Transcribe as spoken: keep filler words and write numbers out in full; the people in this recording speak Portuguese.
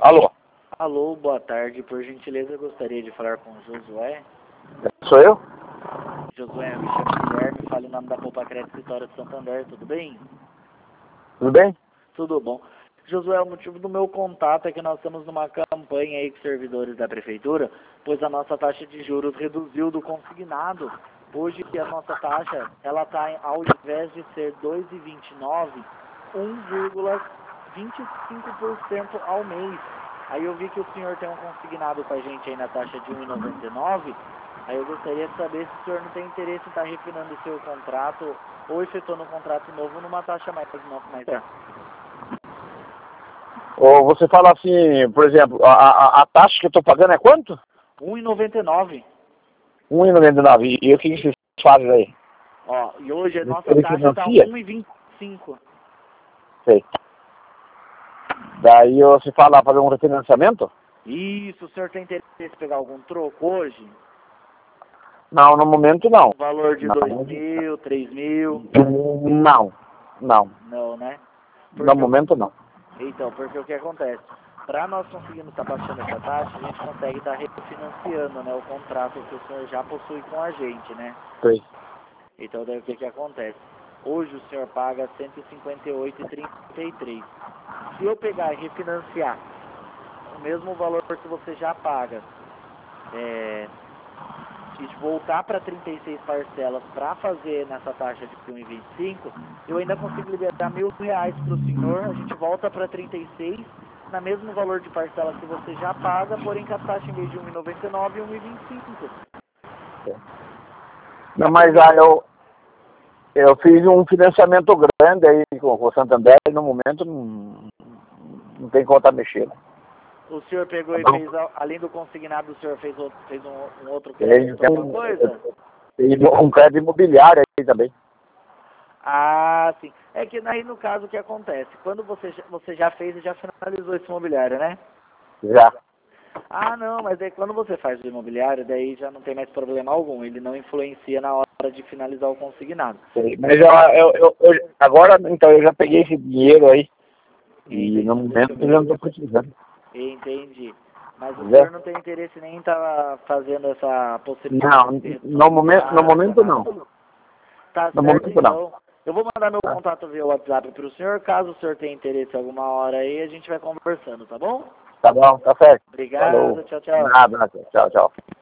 Alô? Alô, boa tarde. Por gentileza, eu gostaria de falar com o Josué. Sou eu? Josué, me chamo Guilherme, fale o nome da Poupa Crédito Vitória de Santander, tudo bem? Tudo bem? Tudo bom. Josué, o motivo do meu contato é que nós estamos numa campanha aí com servidores da Prefeitura, pois a nossa taxa de juros reduziu do consignado. Hoje a nossa taxa, ela está, ao invés de ser dois vírgula vinte e nove, um vírgula vinte e cinco por cento ao mês. Aí eu vi que o senhor tem um consignado com a gente aí na taxa de um vírgula noventa e nove. Aí eu gostaria de saber se o senhor não tem interesse em estar refinando o seu contrato ou efetuando um contrato novo numa taxa mais mais é. Ou você fala assim, por exemplo, a, a, a taxa que eu estou pagando é quanto? um vírgula noventa e nove. um vírgula noventa e nove. E o que vocês fazem aí? Ó, e hoje a nossa Ele taxa está um financia? vírgula vinte e cinco. Sei. Daí você fala fazer um refinanciamento? Isso, o senhor tem interesse em pegar algum troco hoje? Não, no momento não. Um valor de Não. dois mil, três mil? Não, não. Não, né? No Porque momento não. Então, porque o que acontece? Para nós conseguirmos estar baixando essa taxa, a gente consegue estar refinanciando, né, o contrato que o senhor já possui com a gente, né? Sei. Então, daí o que que acontece? Hoje o senhor paga cento e cinquenta e oito reais e trinta e três centavos. Se eu pegar e refinanciar o mesmo valor que você já paga, é, e voltar para trinta e seis parcelas para fazer nessa taxa de um vírgula vinte e cinco, eu ainda consigo liberar mil reais para o senhor, a gente volta para trinta e seis, na mesmo valor de parcela que você já paga, porém com a taxa em vez de um vírgula noventa e nove, um vírgula vinte e cinco. Não, mas aí eu, eu fiz um financiamento grande aí com o Santander e no momento não, não tem conta mexer. O senhor pegou e Tá fez, além do consignado, o senhor fez, outro, fez um, um outro Tem, crédito, tem alguma um, coisa? tem um crédito imobiliário aí também. Ah, sim. É que aí no caso o que acontece? Quando você, já- você já fez e já finalizou esse imobiliário, né? Já. Ah, não, mas aí quando você faz o imobiliário, daí já não tem mais problema algum. Ele não influencia na hora de finalizar o consignado. Sei. Mas eu, eu, eu, eu- agora, então, eu já peguei esse dinheiro aí e Entendi. no momento eu já não estou precisando. Entendi. Mas o Já. senhor não tem interesse nem em estar fazendo essa possibilidade Não, de redução no de momento, no taxa, momento nada. não. Tá No certo, momento não. então. Eu vou mandar meu Tá? contato via WhatsApp para o senhor. Caso o senhor tenha interesse alguma hora aí, a gente vai conversando, tá bom? Tá bom, tá certo. Obrigado, Falou. tchau, tchau. Nada, nada. Tchau, tchau.